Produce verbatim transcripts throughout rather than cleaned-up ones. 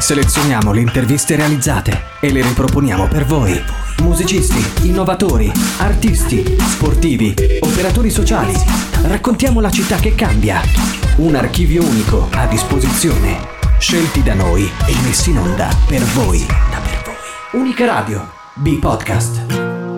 Selezioniamo le interviste realizzate e le riproponiamo per voi. Musicisti, innovatori, artisti, sportivi, operatori sociali. Raccontiamo la città che cambia. Un archivio unico a disposizione. Scelti da noi e messi in onda per voi. Da per voi. Unica Radio. B-Podcast.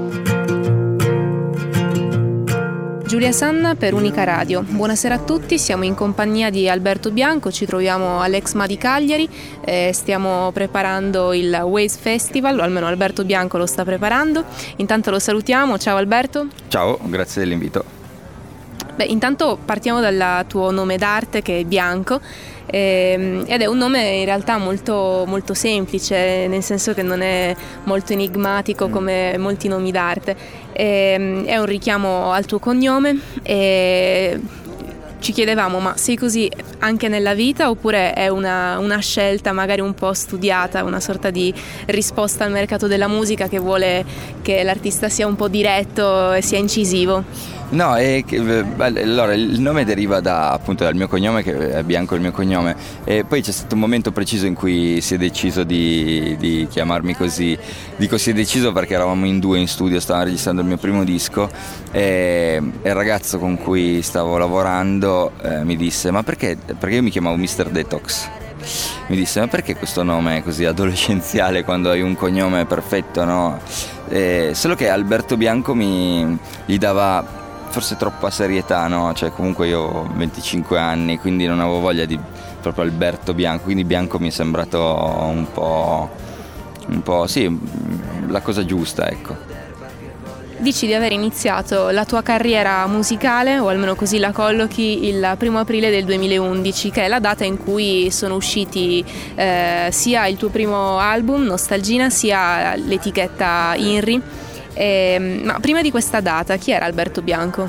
Giulia Sanna per Unica Radio. Buonasera a tutti, siamo in compagnia di Alberto Bianco, ci troviamo all'Ex M A di Cagliari, eh, stiamo preparando il Waze Festival, o almeno Alberto Bianco lo sta preparando. Intanto lo salutiamo, ciao Alberto. Ciao, grazie dell'invito. Beh, intanto partiamo dal tuo nome d'arte che è Bianco, ehm, ed è un nome in realtà molto, molto semplice, nel senso che non è molto enigmatico come molti nomi d'arte. Ehm, è un richiamo al tuo cognome e ci chiedevamo, ma sei così anche nella vita oppure è una, una scelta magari un po' studiata, una sorta di risposta al mercato della musica che vuole che l'artista sia un po' diretto e sia incisivo? No, è che, allora il nome deriva da, appunto dal mio cognome, che è Bianco il mio cognome, e poi c'è stato un momento preciso in cui si è deciso di, di chiamarmi così. Dico si è deciso perché eravamo in due in studio, stavamo registrando il mio primo disco e il ragazzo con cui stavo lavorando eh, mi disse ma perché, perché io mi chiamavo mister Detox, mi disse ma perché questo nome così adolescenziale quando hai un cognome perfetto, no? Eh, solo che Alberto Bianco mi gli dava forse troppa serietà, no? Cioè comunque io ho venticinque anni, quindi non avevo voglia di proprio Alberto Bianco, quindi Bianco mi è sembrato un po', un po' sì, la cosa giusta, ecco. Dici di aver iniziato la tua carriera musicale, o almeno così la collochi, il primo aprile del duemilaundici, che è la data in cui sono usciti eh, sia il tuo primo album, Nostalgina, sia l'etichetta INRI. Eh, ma prima di questa data, chi era Alberto Bianco?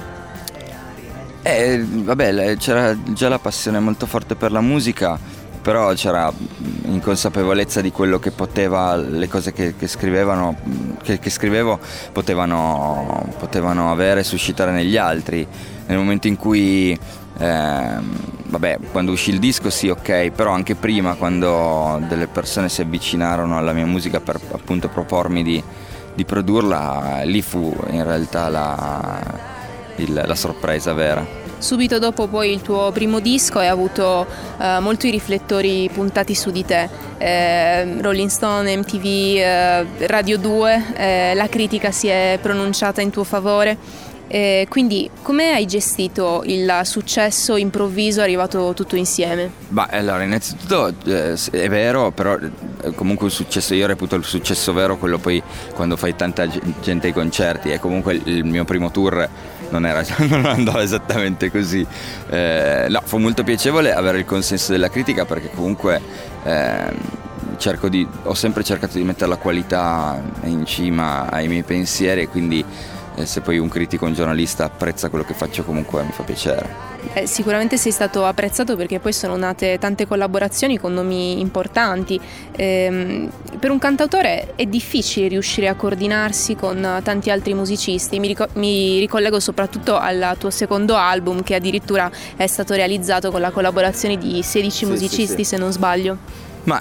Eh, vabbè, c'era già la passione molto forte per la musica, però c'era inconsapevolezza di quello che poteva, le cose che, che scrivevano, che, che scrivevo potevano, potevano avere, suscitare negli altri. Nel momento in cui, eh, vabbè, quando uscì il disco sì, ok, però anche prima, quando delle persone si avvicinarono alla mia musica per appunto propormi di di produrla, lì fu in realtà la, il, la sorpresa vera. Subito dopo poi il tuo primo disco hai avuto eh, molti riflettori puntati su di te, eh, Rolling Stone, M T V, eh, Radio due, eh, la critica si è pronunciata in tuo favore. Eh, quindi come hai gestito il successo improvviso arrivato tutto insieme? Beh, allora innanzitutto eh, è vero, però eh, comunque il successo, io reputo il successo vero quello poi quando fai tanta gente ai concerti, e comunque il, il mio primo tour non era non andava esattamente così. Eh, no, fu molto piacevole avere il consenso della critica, perché comunque eh, cerco di ho sempre cercato di mettere la qualità in cima ai miei pensieri, e quindi e se poi un critico, un giornalista apprezza quello che faccio, comunque mi fa piacere. Eh, sicuramente sei stato apprezzato perché poi sono nate tante collaborazioni con nomi importanti. Ehm, per un cantautore è difficile riuscire a coordinarsi con tanti altri musicisti. Mi, ric- mi ricollego soprattutto al tuo secondo album, che addirittura è stato realizzato con la collaborazione di sedici sì, musicisti, sì, sì. Se non sbaglio. Ma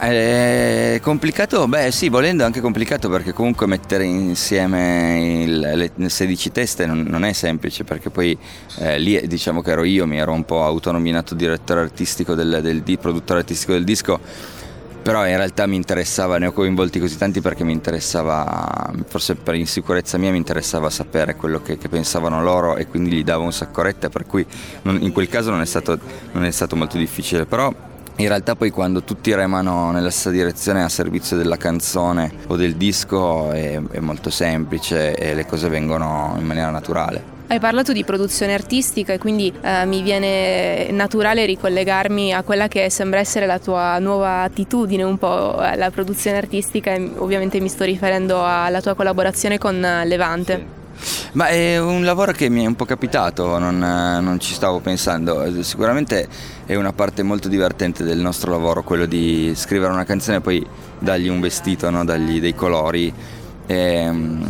è complicato? Beh sì, volendo è anche complicato, perché comunque mettere insieme il, le sedici teste non, non è semplice, perché poi eh, lì diciamo che ero io, mi ero un po' autonominato direttore artistico del, del, del produttore artistico del disco, però in realtà mi interessava, ne ho coinvolti così tanti perché mi interessava, forse per insicurezza mia mi interessava sapere quello che, che pensavano loro, e quindi gli davo un sacco retta, per cui non, in quel caso non è stato, non è stato molto difficile. Però in realtà poi quando tutti remano nella stessa direzione a servizio della canzone o del disco è, è molto semplice e le cose vengono in maniera naturale. Hai parlato di produzione artistica e quindi eh, mi viene naturale ricollegarmi a quella che sembra essere la tua nuova attitudine un po' alla produzione artistica, e ovviamente mi sto riferendo alla tua collaborazione con Levante. Sì. Ma è un lavoro che mi è un po' capitato, non, non ci stavo pensando. Sicuramente è una parte molto divertente del nostro lavoro, quello di scrivere una canzone e poi dargli un vestito, no? Dargli dei colori. E,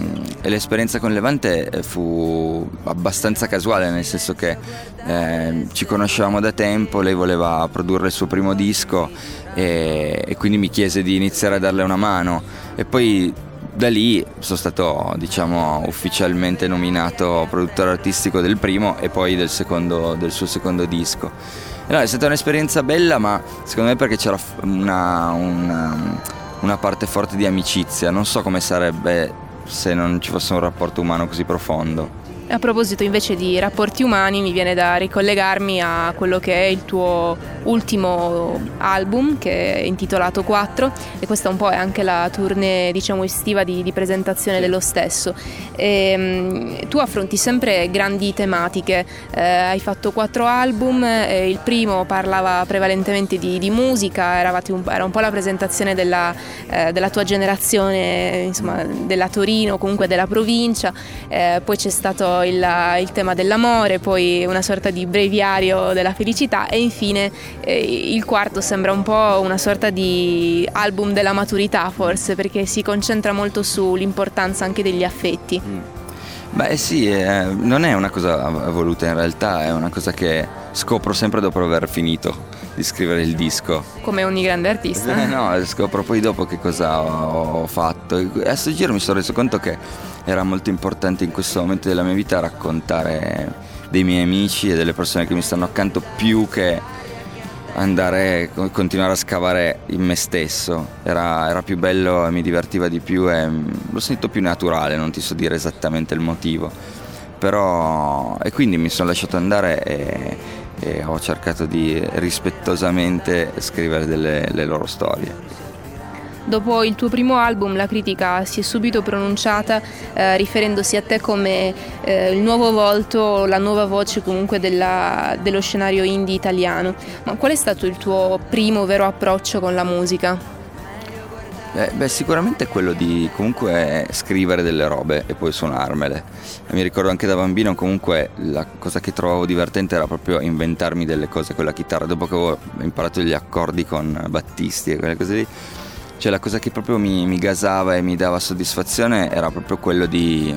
e l'esperienza con Levante fu abbastanza casuale, nel senso che eh, ci conoscevamo da tempo, lei voleva produrre il suo primo disco e, e quindi mi chiese di iniziare a darle una mano, e poi da lì sono stato, diciamo, ufficialmente nominato produttore artistico del primo e poi del secondo, del suo secondo disco. No, è stata un'esperienza bella, ma secondo me perché c'era una, una, una parte forte di amicizia. Non so come sarebbe se non ci fosse un rapporto umano così profondo. A proposito invece di rapporti umani, mi viene da ricollegarmi a quello che è il tuo ultimo album, che è intitolato quattro, e questa un po' è anche la tournée, diciamo, estiva di, di presentazione dello stesso. E, um, tu affronti sempre grandi tematiche, eh, hai fatto quattro album, eh, il primo parlava prevalentemente di, di musica, eravate un, era un po' la presentazione della, eh, della tua generazione, insomma, della Torino, comunque della provincia, eh, poi c'è stato Il, il tema dell'amore, poi una sorta di breviario della felicità, e infine eh, il quarto sembra un po' una sorta di album della maturità, forse, perché si concentra molto sull'importanza anche degli affetti. Mm. Beh sì, eh, non è una cosa voluta, in realtà è una cosa che scopro sempre dopo aver finito di scrivere il disco. Come ogni grande artista. Eh, no, scopro poi dopo che cosa ho, ho fatto. E a sto giro mi sono reso conto che era molto importante in questo momento della mia vita raccontare dei miei amici e delle persone che mi stanno accanto, più che andare continuare a scavare in me stesso. Era, era più bello e mi divertiva di più e l'ho sentito più naturale, non ti so dire esattamente il motivo, però e quindi mi sono lasciato andare e, e ho cercato di rispettosamente scrivere delle le loro storie. Dopo il tuo primo album la critica si è subito pronunciata eh, riferendosi a te come eh, il nuovo volto, la nuova voce comunque della, dello scenario indie italiano. Ma qual è stato il tuo primo vero approccio con la musica? Eh, beh, sicuramente quello di comunque scrivere delle robe e poi suonarmele. E mi ricordo anche da bambino comunque la cosa che trovavo divertente era proprio inventarmi delle cose con la chitarra. Dopo che avevo imparato gli accordi con Battisti e quelle cose lì, cioè la cosa che proprio mi, mi gasava e mi dava soddisfazione era proprio quello di,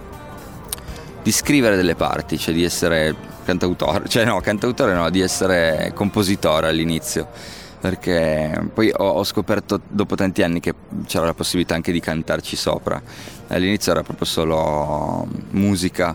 di scrivere delle parti, cioè di essere cantautore, cioè no, cantautore no, di essere compositore all'inizio, perché poi ho, ho scoperto dopo tanti anni che c'era la possibilità anche di cantarci sopra. All'inizio era proprio solo musica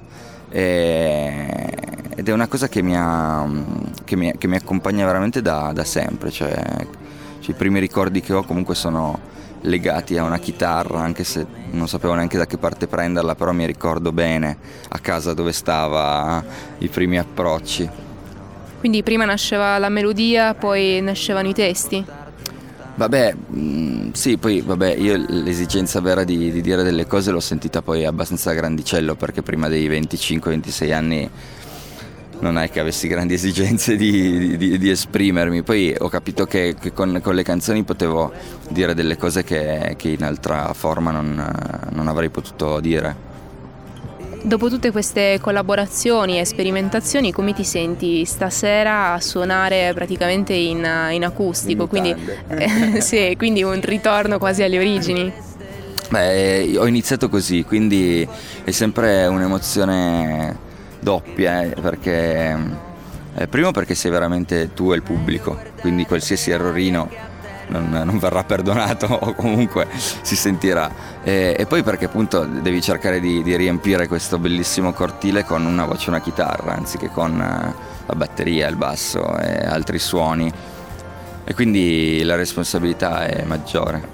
e, ed è una cosa che mi, ha, che mi, che mi accompagna veramente da, da sempre, cioè i primi ricordi che ho comunque sono legati a una chitarra, anche se non sapevo neanche da che parte prenderla, però mi ricordo bene a casa dove stava, i primi approcci. Quindi prima nasceva la melodia, poi nascevano i testi? Vabbè, mh, sì, poi vabbè, io l'esigenza vera di, di dire delle cose l'ho sentita poi abbastanza grandicello, perché prima dei venticinque ventisei anni non è che avessi grandi esigenze di, di, di esprimermi. Poi ho capito che, che con, con le canzoni potevo dire delle cose che, che in altra forma non, non avrei potuto dire. Dopo tutte queste collaborazioni e sperimentazioni, come ti senti stasera a suonare praticamente in, in acustico? In quindi, eh, sì, quindi un ritorno quasi alle origini? Beh, ho iniziato così, quindi è sempre un'emozione doppia, eh, perché eh, primo perché sei veramente tu e il pubblico, quindi qualsiasi errorino non, non verrà perdonato o comunque si sentirà, e, e poi perché appunto devi cercare di, di riempire questo bellissimo cortile con una voce e una chitarra anziché con eh, la batteria, il basso e altri suoni, e quindi la responsabilità è maggiore.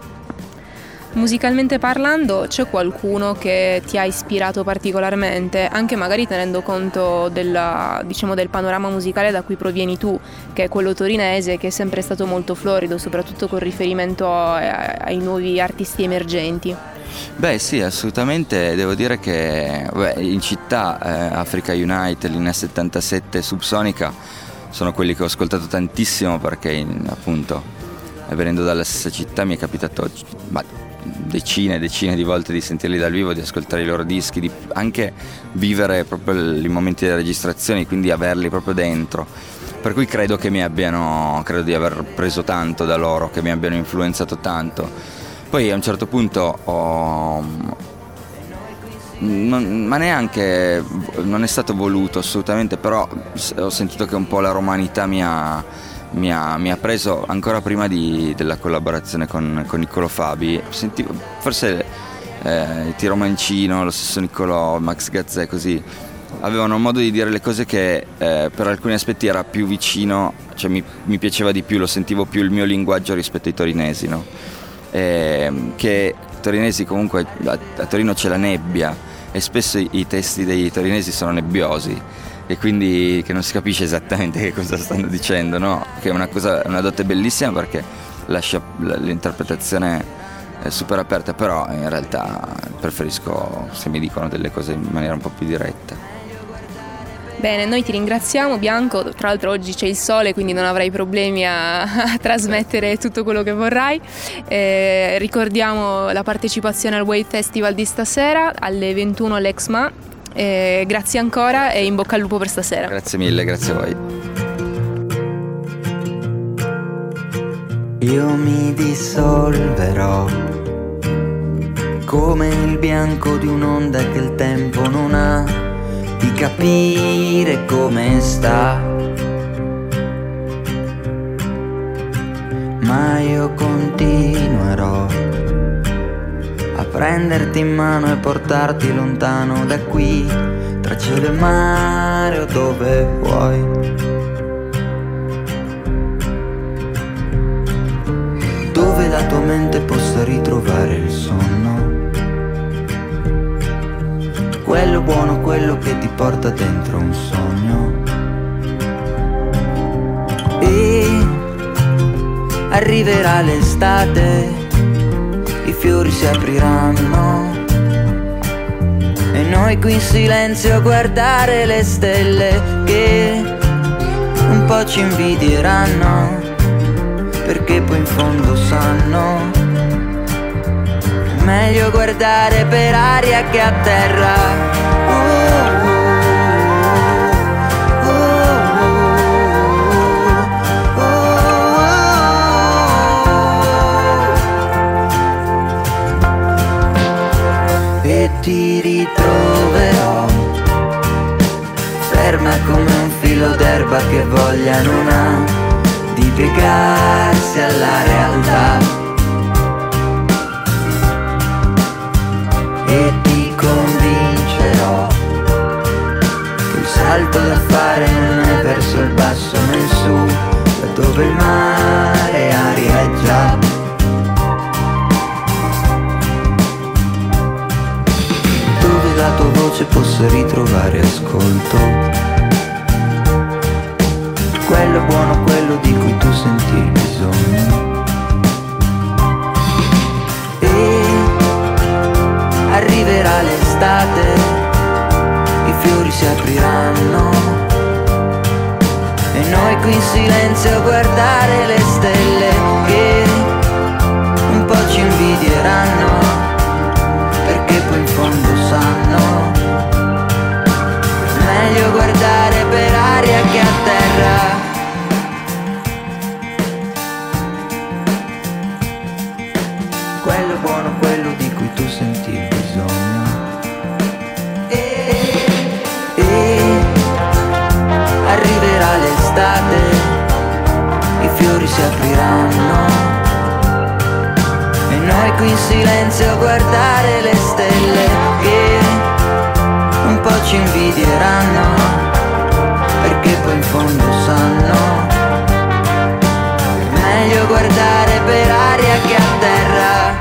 Musicalmente parlando, c'è qualcuno che ti ha ispirato particolarmente, anche magari tenendo conto della, diciamo, del panorama musicale da cui provieni tu, che è quello torinese, che è sempre stato molto florido, soprattutto con riferimento ai, ai nuovi artisti emergenti? Beh sì, assolutamente. Devo dire che beh, in città eh, Africa Unite, Linea settantasette, Subsonica sono quelli che ho ascoltato tantissimo, perché in, appunto venendo dalla stessa città mi è capitato ma, decine e decine di volte di sentirli dal vivo, di ascoltare i loro dischi, di anche vivere proprio i momenti delle registrazioni, quindi averli proprio dentro, per cui credo che mi abbiano credo di aver preso tanto da loro, che mi abbiano influenzato tanto. Poi a un certo punto ho, non, ma neanche, non è stato voluto assolutamente, però ho sentito che un po' la romanità mi ha, mi ha, mi ha preso ancora prima di, della collaborazione con, con Niccolò Fabi. Sentivo, forse eh, Tiro Mancino, lo stesso Niccolò, Max Gazzè, così avevano un modo di dire le cose che eh, per alcuni aspetti era più vicino, cioè mi, mi piaceva di più, lo sentivo più il mio linguaggio rispetto ai torinesi, no? Eh, che torinesi comunque a, a Torino c'è la nebbia e spesso i, i testi dei torinesi sono nebbiosi e quindi che non si capisce esattamente che cosa stanno dicendo, no? Che è una cosa, una dote bellissima perché lascia l'interpretazione super aperta, però in realtà preferisco se mi dicono delle cose in maniera un po' più diretta. Bene, noi ti ringraziamo Bianco, tra l'altro oggi c'è il sole quindi non avrai problemi a, a trasmettere tutto quello che vorrai. Eh, ricordiamo la partecipazione al Wave Festival di stasera alle ventuno all'Exma. Eh, grazie ancora e in bocca al lupo per stasera. Grazie mille, grazie a voi. Io mi dissolverò come il bianco di un'onda che il tempo non ha di capire come sta, ma io continuerò a prenderti in mano e portarti lontano da qui, tra cielo e mare o dove vuoi. Dove la tua mente possa ritrovare il sonno, quello buono, quello che ti porta dentro un sogno. E arriverà l'estate, i fiori si apriranno e noi qui in silenzio a guardare le stelle che un po' ci invidieranno, perché poi in fondo sanno meglio guardare per aria che a terra. Oh, oh, oh, oh, oh. E ti ritroverò ferma come un filo d'erba che voglia non ha di piegarsi alla realtà. E ti convincerò che il salto da fare non è verso il basso né il su, da dove il mare arieggia. Dove la tua voce possa ritrovare ascolto, quello buono, quello di cui tu senti il bisogno. Arriverà l'estate, i fiori si apriranno e noi qui in silenzio a guardare le stelle che un po' ci invidieranno, perché poi in fondo sanno meglio guardare per aria che a terra. Quello buono, quello di cui tu senti il bisogno. E, e arriverà l'estate, i fiori si apriranno e noi qui in silenzio a guardare le stelle che un po' ci invidieranno, perché poi in fondo sanno meglio guardare per aria che a terra.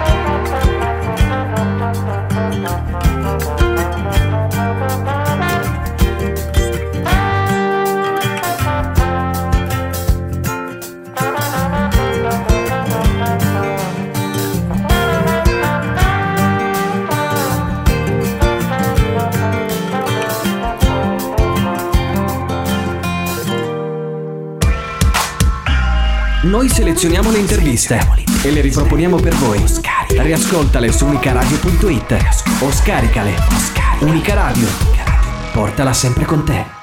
Noi selezioniamo le interviste e le riproponiamo per voi. Riascoltale su unicaradio punto it o scaricale. Unica Radio, portala sempre con te.